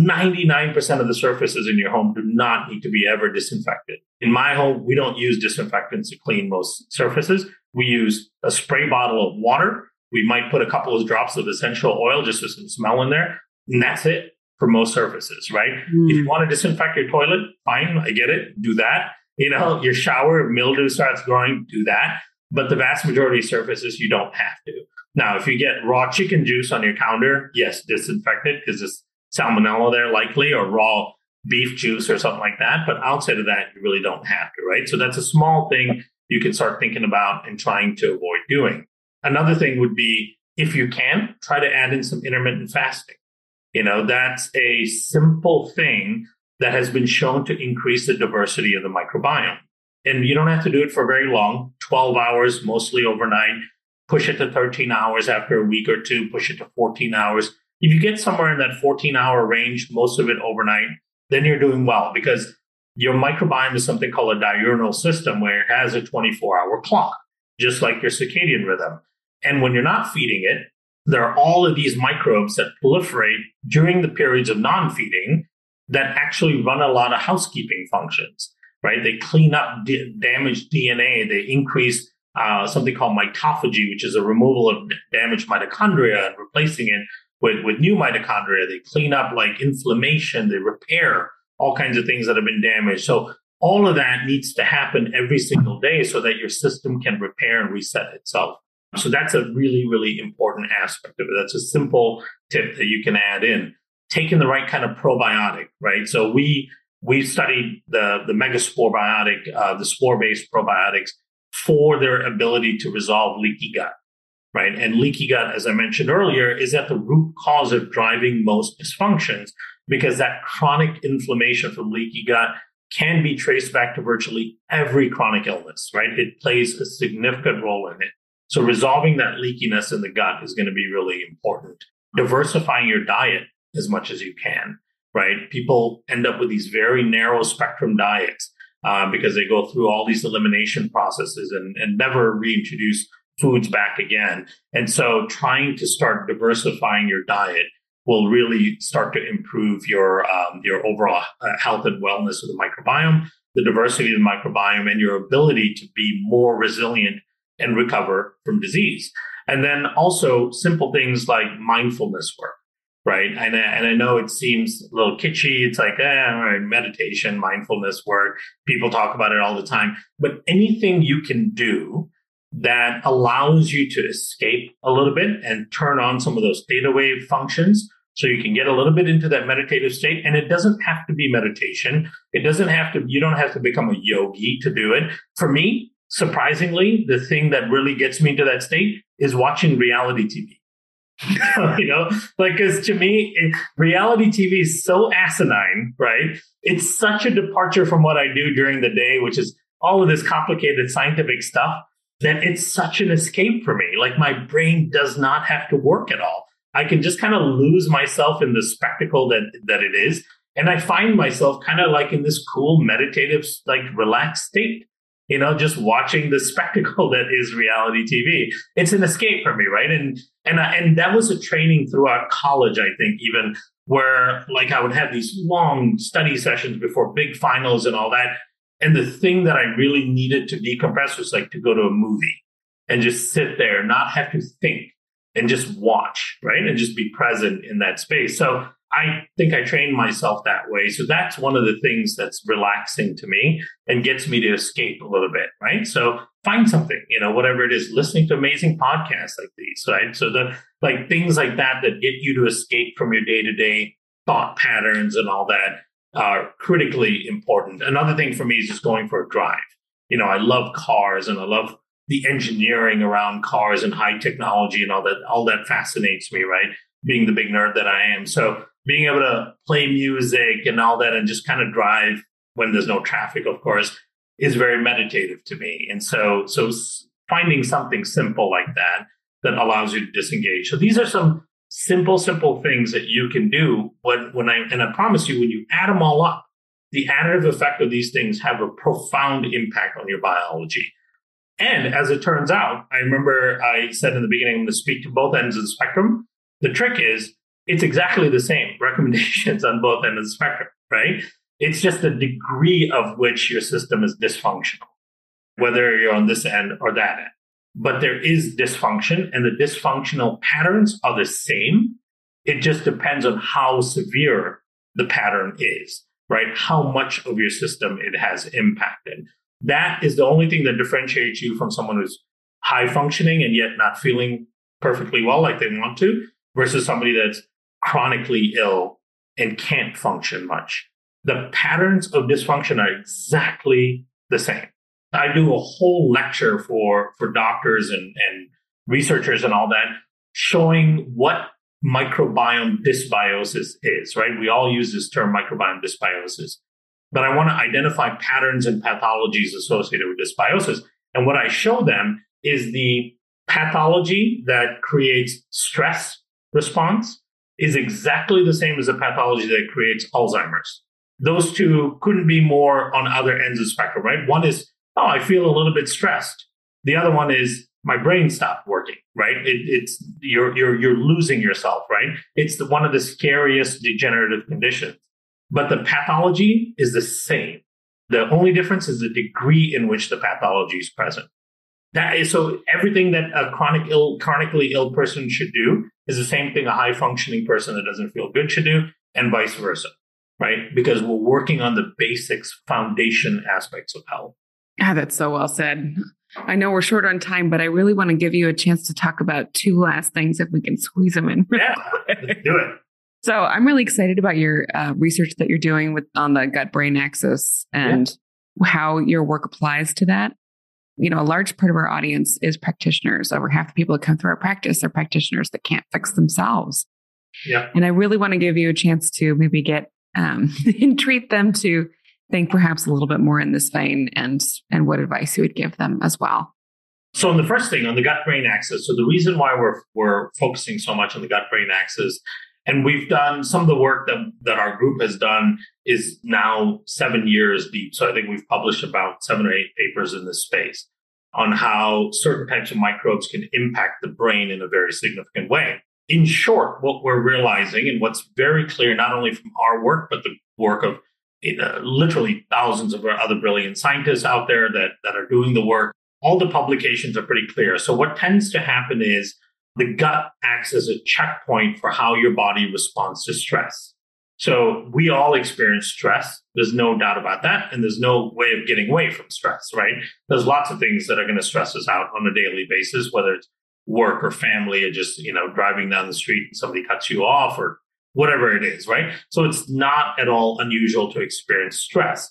99% of the surfaces in your home do not need to be ever disinfected. In my home, we don't use disinfectants to clean most surfaces. We use a spray bottle of water. We might put a couple of drops of essential oil just with some smell in there. And that's it for most surfaces, right? If you want to disinfect your toilet, fine, I get it. Do that. Your shower, mildew starts growing, do that. But the vast majority of surfaces, you don't have to. Now, if you get raw chicken juice on your counter, yes, disinfect it because there's salmonella there likely, or raw beef juice or something like that. But outside of that, you really don't have to, right? So that's a small thing you can start thinking about and trying to avoid doing. Another thing would be, if you can, try to add in some intermittent fasting. That's a simple thing that has been shown to increase the diversity of the microbiome. And you don't have to do it for very long, 12 hours, mostly overnight. Push it to 13 hours after a week or two, push it to 14 hours. If you get somewhere in that 14-hour range, most of it overnight, then you're doing well, because your microbiome is something called a diurnal system where it has a 24-hour clock, just like your circadian rhythm. And when you're not feeding it, there are all of these microbes that proliferate during the periods of non-feeding that actually run a lot of housekeeping functions, right? They clean up damaged DNA. They increase something called mitophagy, which is a removal of damaged mitochondria and replacing it with new mitochondria. They clean up like inflammation. They repair all kinds of things that have been damaged. So all of that needs to happen every single day so that your system can repair and reset itself. So that's a really, really important aspect of it. That's a simple tip that you can add in. Taking the right kind of probiotic, right? So we studied the Megaspore biotic, the spore-based probiotics, for their ability to resolve leaky gut, right? And leaky gut, as I mentioned earlier, is at the root cause of driving most dysfunctions, because that chronic inflammation from leaky gut can be traced back to virtually every chronic illness, right? It plays a significant role in it. So resolving that leakiness in the gut is going to be really important. Diversifying your diet as much as you can, right? People end up with these very narrow spectrum diets because they go through all these elimination processes and never reintroduce foods back again. And so trying to start diversifying your diet will really start to improve your overall health and wellness of the microbiome, the diversity of the microbiome, and your ability to be more resilient and recover from disease. And then also simple things like mindfulness work. right? And I know it seems a little kitschy. It's like, all right, meditation, mindfulness work. People talk about it all the time. But anything you can do that allows you to escape a little bit and turn on some of those theta wave functions so you can get a little bit into that meditative state. And it doesn't have to be meditation. You don't have to become a yogi to do it. For me, surprisingly, the thing that really gets me into that state is watching reality TV. Because to me, reality TV is so asinine, right? It's such a departure from what I do during the day, which is all of this complicated scientific stuff, that it's such an escape for me. Like my brain does not have to work at all. I can just kind of lose myself in the spectacle that it is. And I find myself kind of like in this cool meditative, like relaxed state. Just watching the spectacle that is reality TV. It's an escape for me, right? And that was a training throughout college, I think, even where like I would have these long study sessions before big finals and all that. And the thing that I really needed to decompress was like to go to a movie and just sit there, not have to think and just watch, right? And just be present in that space. So I think I trained myself that way. So that's one of the things that's relaxing to me and gets me to escape a little bit, right? So find something, whatever it is, listening to amazing podcasts like these, right? So things like that get you to escape from your day-to-day thought patterns and all that are critically important. Another thing for me is just going for a drive. I love cars and I love the engineering around cars and high technology and all that fascinates me, right? Being the big nerd that I am. So being able to play music and all that and just kind of drive when there's no traffic, of course, is very meditative to me. And so finding something simple like that allows you to disengage. So these are some simple things that you can do and I promise you, when you add them all up, the additive effect of these things have a profound impact on your biology. And as it turns out, I remember I said in the beginning, I'm going to speak to both ends of the spectrum. The trick is it's exactly the same recommendations on both ends of the spectrum, right? It's just the degree of which your system is dysfunctional, whether you're on this end or that end. But there is dysfunction and the dysfunctional patterns are the same. It just depends on how severe the pattern is, right? How much of your system it has impacted. That is the only thing that differentiates you from someone who's high functioning and yet not feeling perfectly well like they want to, versus somebody that's chronically ill and can't function much. The patterns of dysfunction are exactly the same. I do a whole lecture for doctors and researchers and all that, showing what microbiome dysbiosis is, right? We all use this term microbiome dysbiosis. But I want to identify patterns and pathologies associated with dysbiosis. And what I show them is the pathology that creates stress response is exactly the same as the pathology that creates Alzheimer's. Those two couldn't be more on other ends of the spectrum, right? One is, I feel a little bit stressed. The other one is my brain stopped working, right? It's you're losing yourself, right? It's one of the scariest degenerative conditions. But the pathology is the same. The only difference is the degree in which the pathology is present. That is, so everything that a chronically ill person should do is the same thing a high functioning person that doesn't feel good should do, and vice versa, right? Because we're working on the basics, foundation aspects of health. That's so well said. I know we're short on time, but I really want to give you a chance to talk about two last things if we can squeeze them in. Yeah, let's do it. So I'm really excited about your research that you're doing on the gut-brain axis and how your work applies to that. A large part of our audience is practitioners. Over half the people that come through our practice are practitioners that can't fix themselves. Yeah. And I really want to give you a chance to maybe get and treat them to think perhaps a little bit more in this vein and what advice you would give them as well. So on the first thing, on the gut-brain axis, so the reason why we're focusing so much on the gut-brain axis, and we've done some of the work that our group has done is now 7 years deep. So I think we've published about 7 or 8 papers in this space on how certain types of microbes can impact the brain in a very significant way. In short, what we're realizing and what's very clear, not only from our work, but the work of literally thousands of other brilliant scientists out there that are doing the work, all the publications are pretty clear. So what tends to happen is the gut acts as a checkpoint for how your body responds to stress. So we all experience stress. There's no doubt about that. And there's no way of getting away from stress, right? There's lots of things that are going to stress us out on a daily basis, whether it's work or family or just, driving down the street and somebody cuts you off or whatever it is, right? So it's not at all unusual to experience stress.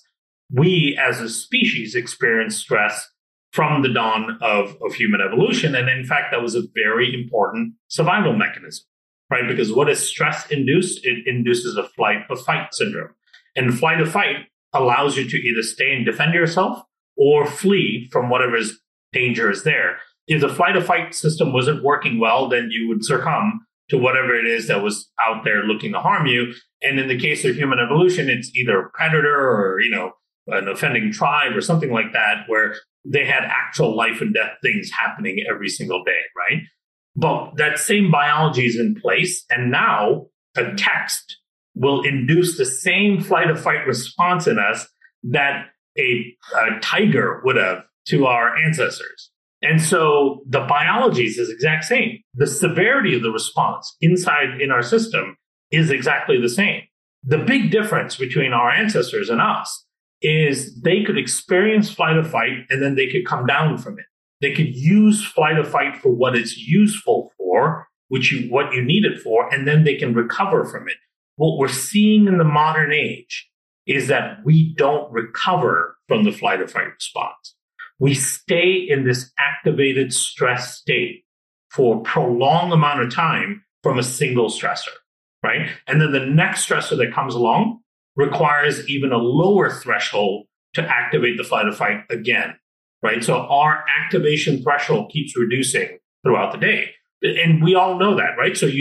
We as a species experience stress from the dawn of human evolution. And in fact, that was a very important survival mechanism. Right? Because what is stress induced? It induces a flight or fight syndrome. And flight or fight allows you to either stay and defend yourself or flee from whatever danger is there. If the flight or fight system wasn't working well, then you would succumb to whatever it is that was out there looking to harm you. And in the case of human evolution, it's either a predator or, an offending tribe or something like that, where they had actual life and death things happening every single day, right? But that same biology is in place. And now a text will induce the same flight or fight response in us that a tiger would have to our ancestors. And so the biology is the exact same. The severity of the response inside in our system is exactly the same. The big difference between our ancestors and us is they could experience flight or fight and then they could come down from it. They could use flight or fight for what it's useful for, what you need it for, and then they can recover from it. What we're seeing in the modern age is that we don't recover from the flight or fight response. We stay in this activated stress state for a prolonged amount of time from a single stressor, right? And then the next stressor that comes along requires even a lower threshold to activate the flight or fight again. Right. So our activation threshold keeps reducing throughout the day. And we all know that, right? So,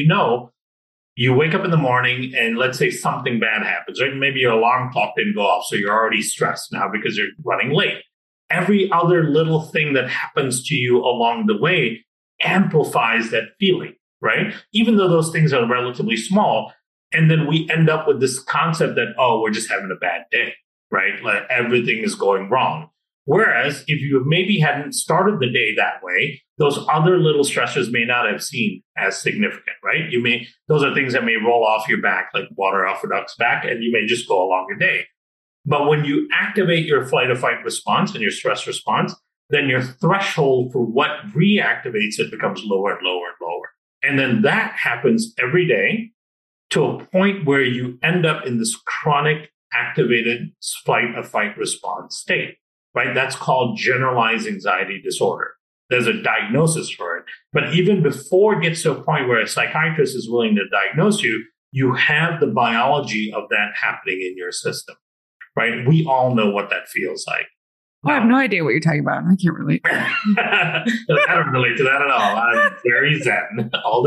you wake up in the morning and let's say something bad happens, right? Maybe your alarm clock didn't go off. So you're already stressed now because you're running late. Every other little thing that happens to you along the way amplifies that feeling, right? Even though those things are relatively small. And then we end up with this concept that, we're just having a bad day, right? Like everything is going wrong. Whereas if you maybe hadn't started the day that way, those other little stressors may not have seemed as significant, right? Those are things that may roll off your back, like water off a duck's back, and you may just go along your day. But when you activate your flight or fight response and your stress response, then your threshold for what reactivates it becomes lower and lower and lower. And then that happens every day to a point where you end up in this chronic activated flight or fight response state. Right? That's called generalized anxiety disorder. There's a diagnosis for it. But even before it gets to a point where a psychiatrist is willing to diagnose you, you have the biology of that happening in your system. Right? We all know what that feels like. I have no idea what you're talking about. I can't relate. I don't relate to that at all. I'm very zen all the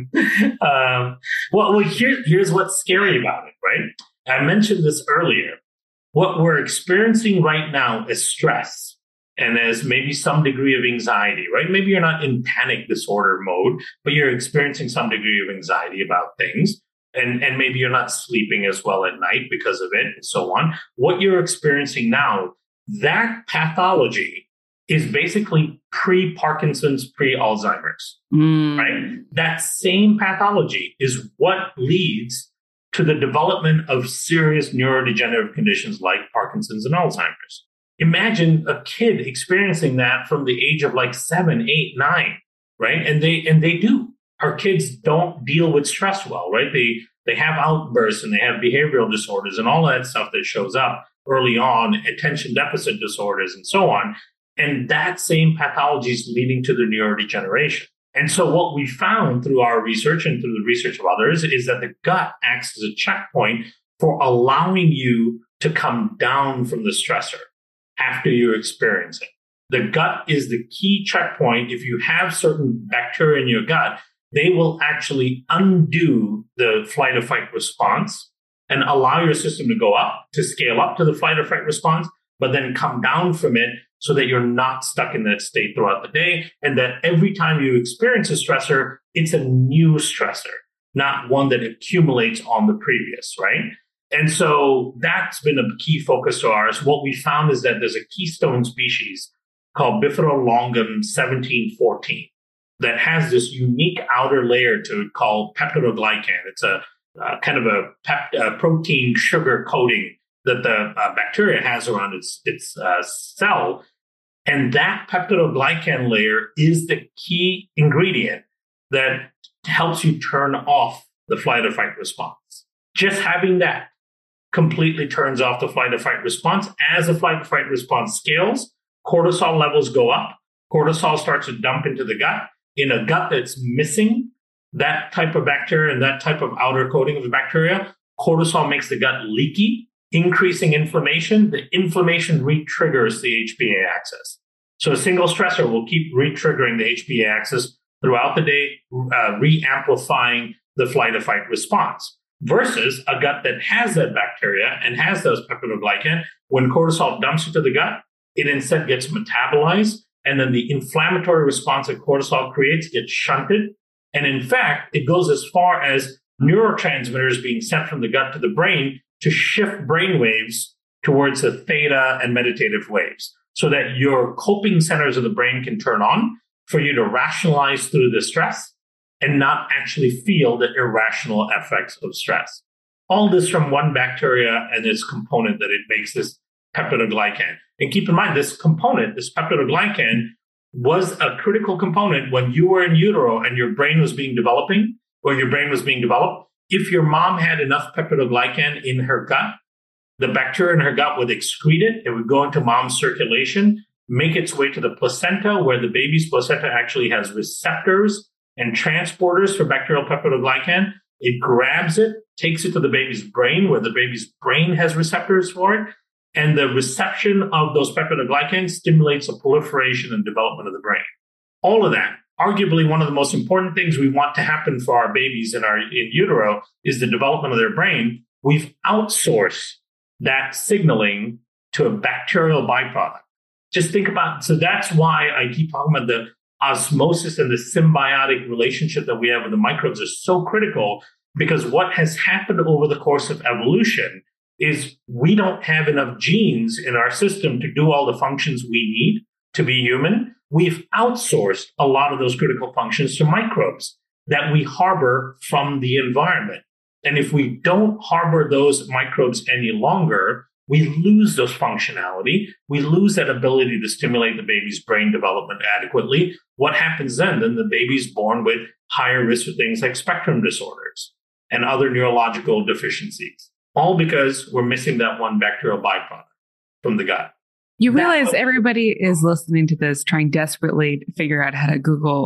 time. Here's what's scary about it, right? I mentioned this earlier. What we're experiencing right now is stress and as maybe some degree of anxiety, right? Maybe you're not in panic disorder mode, but you're experiencing some degree of anxiety about things. And maybe you're not sleeping as well at night because of it and so on. What you're experiencing now, that pathology is basically pre-Parkinson's, pre-Alzheimer's, right? That same pathology is what leads to the development of serious neurodegenerative conditions like Parkinson's and Alzheimer's. Imagine a kid experiencing that from the age of like 7, 8, 9, right? And they do. Our kids don't deal with stress well, right? They have outbursts and they have behavioral disorders and all that stuff that shows up early on, attention deficit disorders and so on. And that same pathology is leading to the neurodegeneration. And so what we found through our research and through the research of others is that the gut acts as a checkpoint for allowing you to come down from the stressor after you're experiencing. The gut is the key checkpoint. If you have certain bacteria in your gut, they will actually undo the flight or fight response and allow your system to go up, to scale up to the flight or fight response, but then come down from it so that you're not stuck in that state throughout the day. And that every time you experience a stressor, it's a new stressor, not one that accumulates on the previous, right? And so that's been a key focus to ours. What we found is that there's a keystone species called Bifidolongum 1714 that has this unique outer layer to it called peptidoglycan. It's a kind of a protein sugar coating that the bacteria has around its cell. And that peptidoglycan layer is the key ingredient that helps you turn off the flight or fight response. Just having that completely turns off the flight or fight response. As the flight or fight response scales, cortisol levels go up. Cortisol starts to dump into the gut. In a gut that's missing that type of bacteria and that type of outer coating of the bacteria, cortisol makes the gut leaky, increasing inflammation. The inflammation re-triggers the HPA axis. So a single stressor will keep re-triggering the HPA axis throughout the day, re-amplifying the flight or fight response. Versus a gut that has that bacteria and has those peptidoglycan, when cortisol dumps into the gut, it instead gets metabolized, and then the inflammatory response that cortisol creates gets shunted. And in fact, it goes as far as neurotransmitters being sent from the gut to the brain to shift brain waves towards the theta and meditative waves, so that your coping centers of the brain can turn on for you to rationalize through the stress and not actually feel the irrational effects of stress. All this from one bacteria and its component that it makes, this peptidoglycan. And keep in mind, this component, this peptidoglycan, was a critical component when you were in utero and your brain was being developed. If your mom had enough peptidoglycan in her gut, the bacteria in her gut would excrete it. It would go into mom's circulation, make its way to the placenta, where the baby's placenta actually has receptors and transporters for bacterial peptidoglycan. It grabs it, takes it to the baby's brain, where the baby's brain has receptors for it. And the reception of those peptidoglycans stimulates the proliferation and development of the brain. All of that, arguably one of the most important things we want to happen for our babies in utero, is the development of their brain. We've outsourced that signaling to a bacterial byproduct. Just think about, so that's why I keep talking about the osmosis and the symbiotic relationship that we have with the microbes is so critical, because what has happened over the course of evolution is we don't have enough genes in our system to do all the functions we need to be human. We've outsourced a lot of those critical functions to microbes that we harbor from the environment. And if we don't harbor those microbes any longer, we lose those functionality. We lose that ability to stimulate the baby's brain development adequately. What happens then? Then the baby's born with higher risk for things like spectrum disorders and other neurological deficiencies, all because we're missing that one bacterial byproduct from the gut. You realize everybody is listening to this, trying desperately to figure out how to Google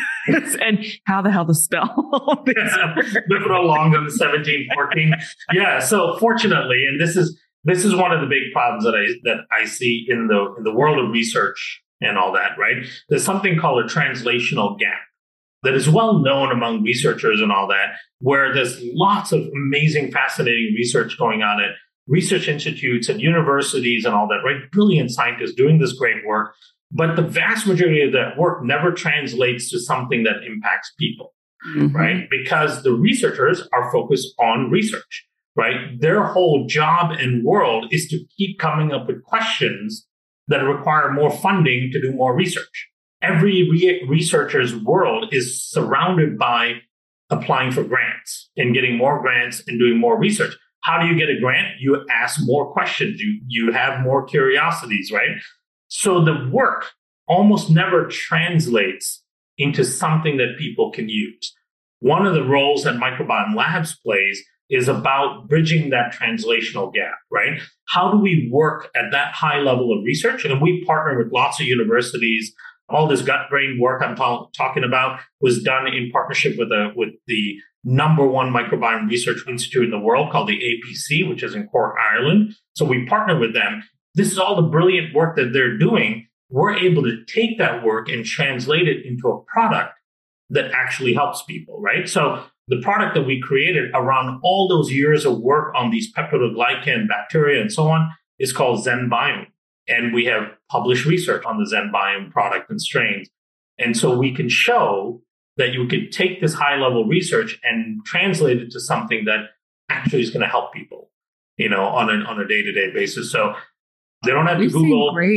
and how the hell to spell this. Live along in the 1714. Yeah. So fortunately, and this is one of the big problems that I see in the world of research and all that, right? There's something called a translational gap that is well known among researchers and all that, where there's lots of amazing, fascinating research going on at research institutes and universities and all that, right? Brilliant scientists doing this great work. But the vast majority of that work never translates to something that impacts people, right? Because the researchers are focused on research, right? Their whole job and world is to keep coming up with questions that require more funding to do more research. Every researcher's world is surrounded by applying for grants and getting more grants and doing more research. How do you get a grant? You ask more questions. You have more curiosities, right? So the work almost never translates into something that people can use. One of the roles that Microbiome Labs plays is about bridging that translational gap, right? How do we work at that high level of research? And we partner with lots of universities. All this gut-brain work I'm talking about was done in partnership with the number one microbiome research institute in the world called the APC, which is in Cork, Ireland. So we partner with them. This is all the brilliant work that they're doing. We're able to take that work and translate it into a product that actually helps people, right? So the product that we created around all those years of work on these peptidoglycan bacteria and so on is called ZenBiome. And we have published research on the ZenBiome product and strains. And so we can show that you could take this high-level research and translate it to something that actually is going to help people, on a day-to-day basis. So they don't have to Google. Great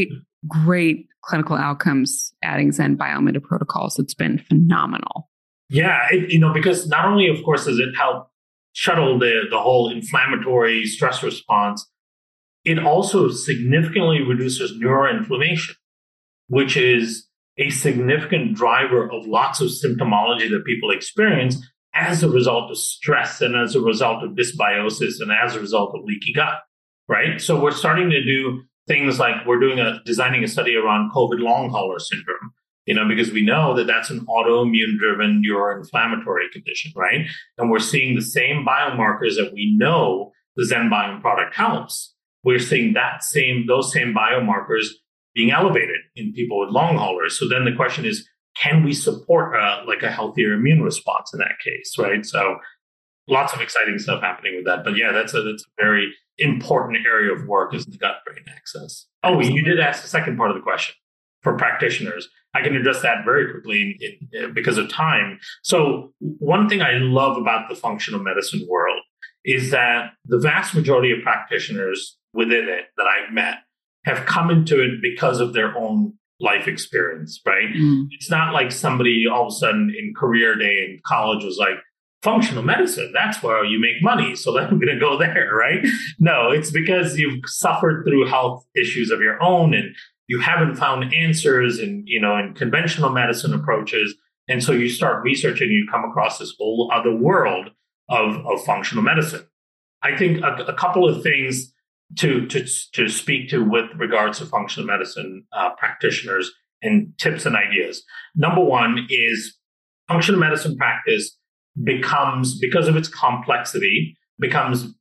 great clinical outcomes adding ZenBiome into protocols. It's been phenomenal. Yeah, because not only, of course, does it help shuttle the whole inflammatory stress response, it also significantly reduces neuroinflammation, which is a significant driver of lots of symptomology that people experience as a result of stress and as a result of dysbiosis and as a result of leaky gut, right? So we're starting to do things like we're designing a study around COVID long hauler syndrome, because we know that that's an autoimmune driven neuroinflammatory condition, right? And we're seeing the same biomarkers that we know the ZenBiome product helps. We're seeing those same biomarkers being elevated in people with long haulers. So then the question is, can we support a healthier immune response in that case, right? So lots of exciting stuff happening with that. But yeah, that's a very important area of work is the gut-brain axis. Oh, you did ask the second part of the question for practitioners. I can address that very quickly because of time. So one thing I love about the functional medicine world is that the vast majority of practitioners within it that I've met have come into it because of their own life experience, right? It's not like somebody all of a sudden in career day in college was like, functional medicine, that's where you make money, so then I'm going to go there, right? No, it's because you've suffered through health issues of your own and you haven't found answers in conventional medicine approaches. And so you start researching, you come across this whole other world of functional medicine. I think a couple of things to speak to with regards to functional medicine practitioners and tips and ideas. Number one is functional medicine practice becomes, because of its complexity, becomes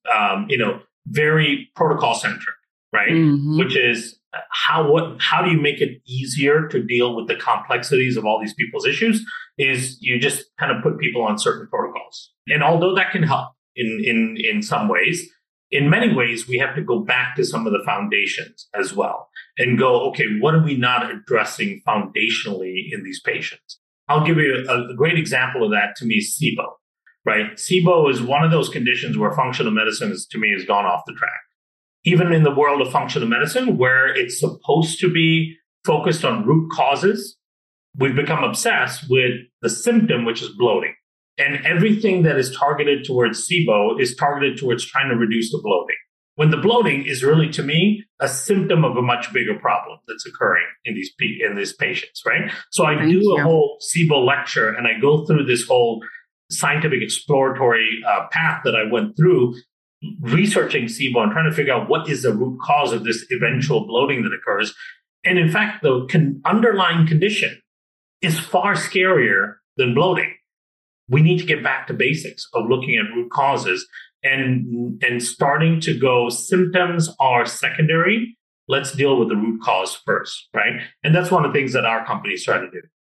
very protocol centric, right? Mm-hmm. Which is how do you make it easier to deal with the complexities of all these people's issues? Is you just kind of put people on certain protocols, and although that can help in some ways, in many ways we have to go back to some of the foundations as well and go, okay, what are we not addressing foundationally in these patients? I'll give you a great example of that. To me, SIBO, right? SIBO is one of those conditions where functional medicine has gone off the track. Even in the world of functional medicine, where it's supposed to be focused on root causes, we've become obsessed with the symptom, which is bloating. And everything that is targeted towards SIBO is targeted towards trying to reduce the bloating. When the bloating is really, to me, a symptom of a much bigger problem that's occurring in these patients, right? So I do a whole SIBO lecture, and I go through this whole scientific exploratory path that I went through, researching SIBO and trying to figure out what is the root cause of this eventual bloating that occurs. And in fact, the underlying condition is far scarier than bloating. We need to get back to basics of looking at root causes and starting to go, symptoms are secondary. Let's deal with the root cause first, right? And that's one of the things that our company is trying to do.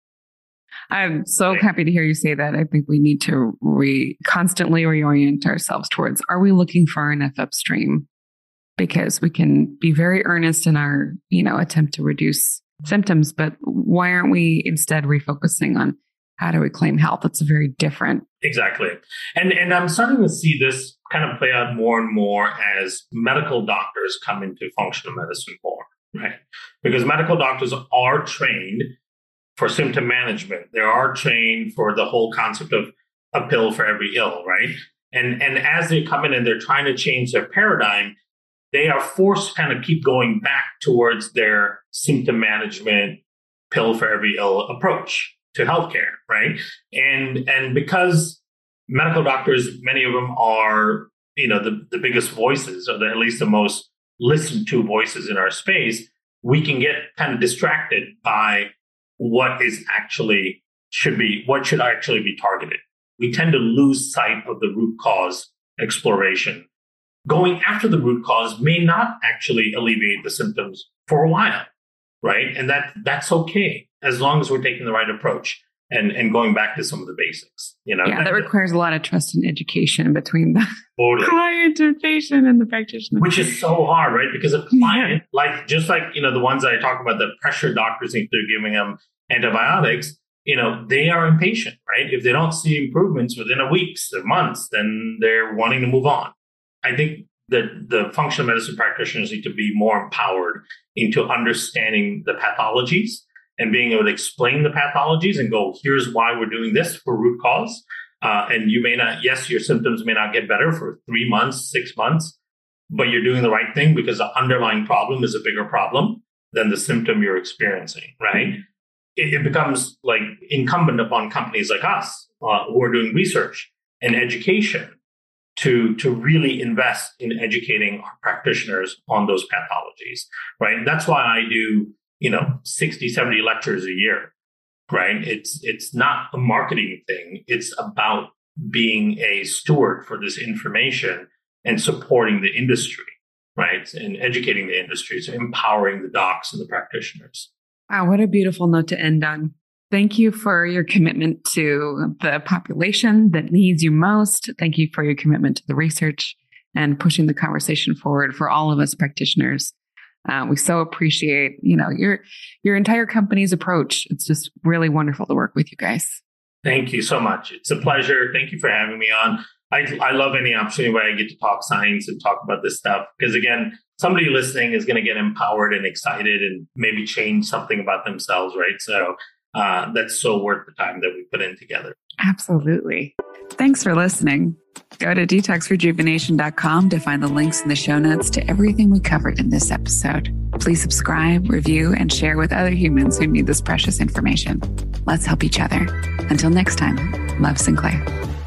I'm so happy to hear you say that. I think we need to constantly reorient ourselves towards, are we looking far enough upstream? Because we can be very earnest in our, attempt to reduce symptoms, but why aren't we instead refocusing on how do we claim health? It's very different. Exactly. And I'm starting to see this kind of play out more and more as medical doctors come into functional medicine more, right? Because medical doctors are trained for symptom management. They are trained for the whole concept of a pill for every ill, right? And as they come in and they're trying to change their paradigm, they are forced to kind of keep going back towards their symptom management, pill for every ill approach to healthcare, right? And because medical doctors, many of them are, the biggest voices, or at least the most listened to voices in our space, we can get kind of distracted by what should actually be targeted. We tend to lose sight of the root cause exploration. Going after the root cause may not actually alleviate the symptoms for a while, right? And that's okay, as long as we're taking the right approach and going back to some of the basics. Yeah, that requires a lot of trust and education between the client and patient and the practitioner. Which is so hard, right? Because a client, just like the ones that I talk about, the pressure doctors think they're giving them antibiotics, they are impatient, right? If they don't see improvements within a week or months, then they're wanting to move on. I think the functional medicine practitioners need to be more empowered into understanding the pathologies and being able to explain the pathologies and go, here's why we're doing this for root cause. And you may not, yes, your symptoms may not get better for 3 months, 6 months, but you're doing the right thing because the underlying problem is a bigger problem than the symptom you're experiencing, right? It becomes like incumbent upon companies like us who are doing research and education to really invest in educating our practitioners on those pathologies, right? That's why I do, 60, 70 lectures a year, right? It's not a marketing thing. It's about being a steward for this information and supporting the industry, right? And educating the industry, so empowering the docs and the practitioners. Wow, what a beautiful note to end on. Thank you for your commitment to the population that needs you most. Thank you for your commitment to the research and pushing the conversation forward for all of us practitioners. We so appreciate, your entire company's approach. It's just really wonderful to work with you guys. Thank you so much. It's a pleasure. Thank you for having me on. I love any opportunity where I get to talk science and talk about this stuff. Because again, somebody listening is going to get empowered and excited and maybe change something about themselves, right? So that's so worth the time that we put in together. Absolutely. Thanks for listening. Go to detoxrejuvenation.com to find the links in the show notes to everything we covered in this episode. Please subscribe, review, and share with other humans who need this precious information. Let's help each other. Until next time, love, Sinclair.